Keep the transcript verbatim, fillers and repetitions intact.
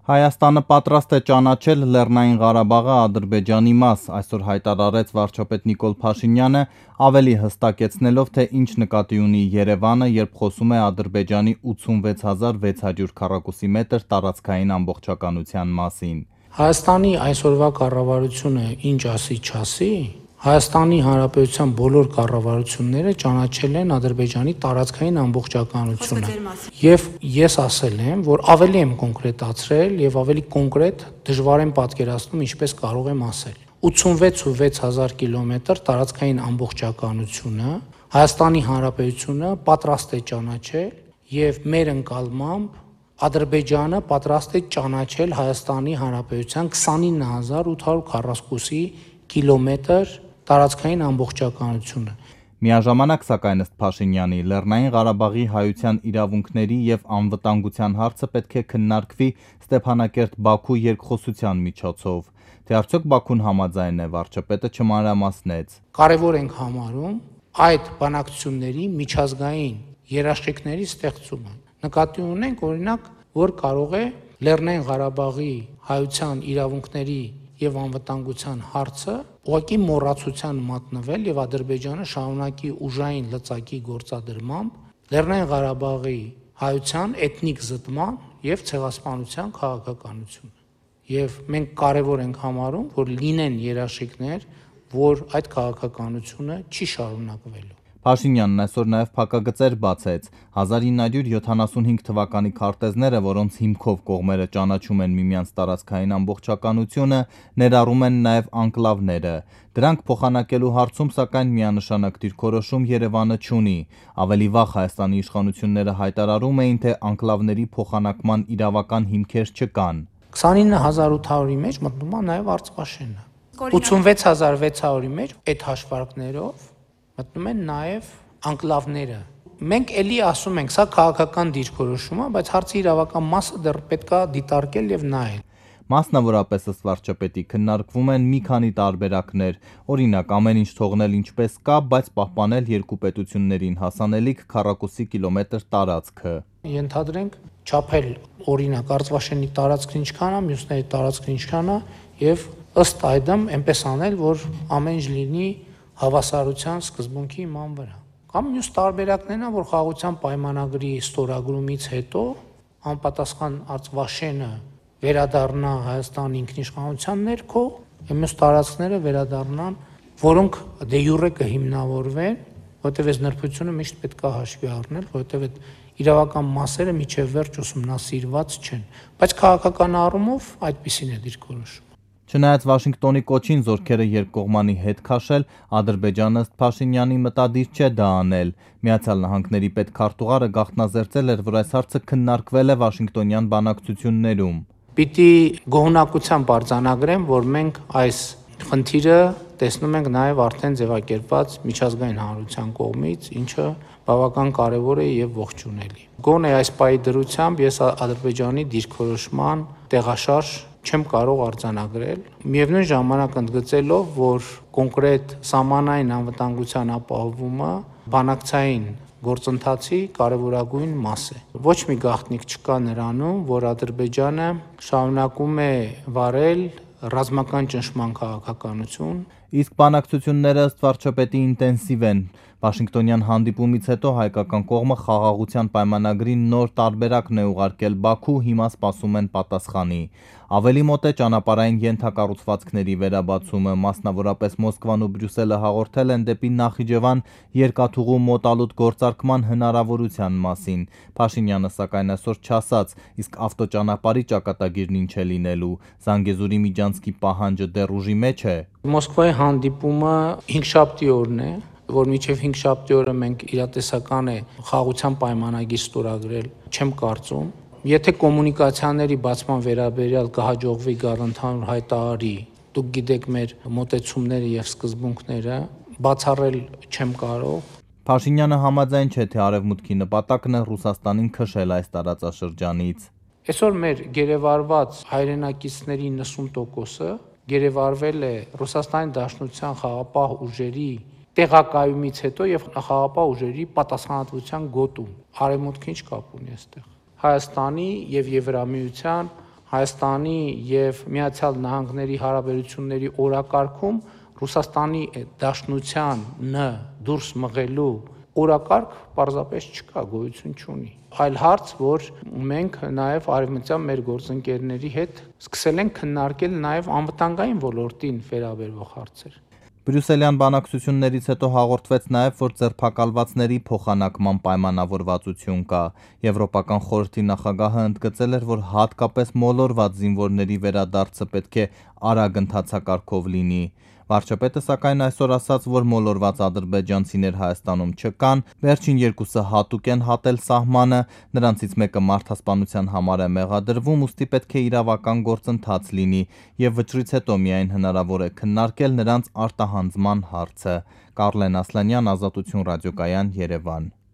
Հայաստանը պատրաստ է ճանաչել Լեռնային Ղարաբաղը Ադրբեջանի մաս, այսօր հայտարարեց վարչապետ Նիկոլ Փաշինյանը, ավելի հստակեցնելով, թե ինչ նկատի ունի Երևանը, երբ խոսում է Ադրբեջանի ութսունվեց հազար վեց հարյուր քառակուսի մետր տարածքային ամբողջականության մասին։ Հայաստանի այսօրվա կառավարությունը ինչ ասի չասի, Հայաստանի Հանրապետության բոլոր կառավարությունները ճանաչել են Ադրբեջանի տարածքային ամբողջականությունը։ Եվ ես ասել եմ, որ ավելի եմ կոնկրետացրել եւ ավելի կոնկրետ դժվար եմ պատկերացնում ինչպես կարող եմ ասել։ ութսունվեց ու վեց հազար կիլոմետր տարածքային ամբողջականությունը Հայաստանի Հանրապետությունը պատրաստ է ճանաչել եւ մեր ընկալմամբ Ադրբեջանը պատրաստ է ճանաչել Հայաստանի Հանրապետության քսանինը հազար ութ հարյուր քառասկուսի կիլոմետր տարածքային ամբողջականությունը։ Միաժամանակ, սակայն ըստ Փաշինյանի, Լեռնային Ղարաբաղի հայության իրավունքների եւ անվտանգության հարցը պետք է քննարկվի Ստեփանակերտ-Բաքու երկխոսության միջոցով։ Թե արդյոք Բաքուն համաձայն է, վարչապետը չմանրամասնեց։ Կարևոր ենք համարում այդ բանակցությունների միջազգային երաշխիքների ստեղծումը։ Նկատի ունենք, օրինակ, որ կարող է Լեռնային Ղարաբաղի հայության իրավունքների եւ անվտանգության հարցը ուղղակի մոռացության մատնվել եւ Ադրբեջանը շարունակի ուժային լծակի գործադրմամբ Լեռնային Ղարաբաղի հայության էթնիկ զտման եւ ցեղասպանության քաղաքականությունը։ Եվ մենք կարևոր ենք համարում, որ լինեն երաշխիքներ, որ այդ քաղաքականությունը չի շարունակվելու։ Փաշինյանն այսօր նաև փակագծեր բացեց հազար ինը հարյուր յոթանասունհինգ թվականի քարտեզները, որոնց հիմքով կողմերը ճանաչում են միմյանց տարածքային ամբողջականությունը, ներառում են նաև անկլավները։ Դրանք փոխանակելու հարցում, սակայն, միանշանակ դիրքորոշում Երևանը չունի։ Ավելի վաղ Հայաստանի իշխանությունները հայտարարում էին, թե անկլավների փոխանակման իրավական հիմքեր չկան։ քսանինը հազար ութ հարյուրի մեջ մտնում է նաև Արցախաշենը։ ութսունվեց հազար վեց հարյուրի մեջ այդ հաշվարկներով մտնում են նաև անկլավները։ Մենք էլի ասում ենք, սա քաղաքական դիրքորոշում է, բայց հարցի իրավական մասը դեռ պետքա դիտարկել եւ նայել։ Մասնավորապես ըստ վարչապետի քննարկվում են մի քանի տարբերակներ, օրինակ ամեն ինչ թողնել ինչպես կա, բայց պահպանել երկու պետություններին հասանելիք քառակուսի կիլոմետր տարածքը։ Ենթադրենք չափել օրինակ Արցախաշենի տարածքն ինչքան է, մյուսների տարածքն ինչքան է եւ ըստ այդմ այնպես անել, որ ամեն ինչ լինի հավասարության սկզբունքի իման վրա։ Կամ մյուս տարբերակներն են, որ խաղաղության պայմանագրի ստորագրումից հետո անպատասխան Արցախաշենը վերադառնա Հայաստանի ինքնիշխանության ներքո, մյուս տարածքները վերադառնան, որոնք դե յուրե կհիմնավորվեն, որտեղ այս նրբությունը միշտ պետք է հաշվի առնել, որտեղ այդ իրավական մասերը միջև վերջ ուսումնասիրված չեն, բայց քաղաքական առումով այդպիսին է դիրքորոշում։ Չնայած Վաշինգտոնի կոչին զորքերը երկկողմանի հետ քաշել, Ադրբեջանը ըստ Փաշինյանի մտադիր չէ դա անել։ Միացյալ Նահանգների պետքարտուղարը գաղտնազերծել էր, որ այս հարցը քննարկվել է Վաշինգտոնյան բանակցություններում։ Պիտի գոհունակությամբ արձանագրեմ, որ մենք այս խնդիրը տեսնում ենք նաև արդեն ձևակերպված միջազգային հանրության կողմից, ինչը բավական կարևոր է եւ ողջունելի։ Գոնե այս պայի դրությամբ ես Ադրբեջանի դիրքորոշման տեղաշարժ չեմ կարող արձանագրել, միևնույն ժամանակ ընդգծելով, որ կոնկրետ սահմանային անվտանգության ապահովումը բանակցային գործընթացի կարևորագույն մաս է։ Ոչ մի գաղտնիք չկա նրանում, որ Ադրբեջանը շարունակում է վարել ռազմական ճնշման քաղաքականություն։ Իսկ բանակցությունները ըստ վարչապետի ինտենսիվ են։ Վաշինգտոնյան հանդիպումից հետո հայկական կողմը խաղաղության պայմանագրի նոր տարբերակն է ուղարկել Բաքու, հիմա սպասում են պատասխանի։ Ավելի մոտ է ճանապարհային ենթակառուցվածքների վերաբացումը, մասնավորապես Մոսկվան ու Բրյուսելը հաղորդել են դեպի Նախիջևան երկաթուղու մոտալուտ գործարկման հնարավորության մասին։ Փաշինյանը սակայն այսօր չասաց, իսկ ավտոճանապարհի ճակատագիրն ինչ է լինելու, Զանգեզուրի միջանցքի պահանջը դեռ ուժի մեջ է։ Մոսկվայի հանդիպումը հինգշաբթի օրն է, որ մինչև հինգշաբթի օրը մենք իրատեսական է խաղաղության պայմանագիր ստորագրել, չեմ կարծում։ Եթե կոմունիկացիաների բացման վերաբերյալ կհաջողվի գալ ընդհանուր հայտարարի, դուք գիտեք մեր մոտեցումները եւ սկզբունքները, բացառել չեմ կարող։ Փաշինյանը համաձայն չէ, թե Արևմուտքի նպատակն է Ռուսաստանին քշել այս տարածաշրջանից։ Այսօր մեր գերեվարված հայրենակիցների նսուն տոկոսը գերեվարվել է Ռուսաստանի Դաշնության խաղաղապահ ուժերի տեղակայումից հետո եւ խաղաղապահ ուժերի պատասխանատվության գոտում։ Արևմուտքը ինչ կապ ունի այստեղ։ Հայաստանի եւ Եվրամիության Հայաստանի եւ Միացյալ Նահանգների հարաբերությունների օրակարգում Ռուսաստանի Դաշնության ն դուրս մղելու օրակարգ պարզապես չկա, գոյություն չունի։ Այլ հարց, որ մենք նաև արևմտյան մեր գործընկերների հետ սկսել ենք քննարկել նաև անվտանգային ոլորտին վերաբերող հարցեր։ Բրյուսելյան բանակցություններից հետո հաղորդվեց նաև, որ ձերբակալվածների փոխանակման պայմանավորվածություն կա։ Եվրոպական խորհրդի նախագահը ընդգծել էր, որ հատկապես մոլորված զինվորների վերադարձը պետք է արագ ընթացակարգով լինի։ Վարչապետը սակայն այսօր ասաց, որ մոլորված ադրբեջանցիներ Հայաստանում չկան, վերջին երկուսը հատուկ են հատել սահմանը, նրանցից մեկը մարդասպանության համար է մեղադրվում, ուստի պետք է իրավական գործընթաց լինի եւ վճռից հետո միայն հնարավոր է քննարկել նրանց արտահանձնման հարցը։ Կարլեն Ասլանյան, Ազատություն ռադիոկայան, Երևան։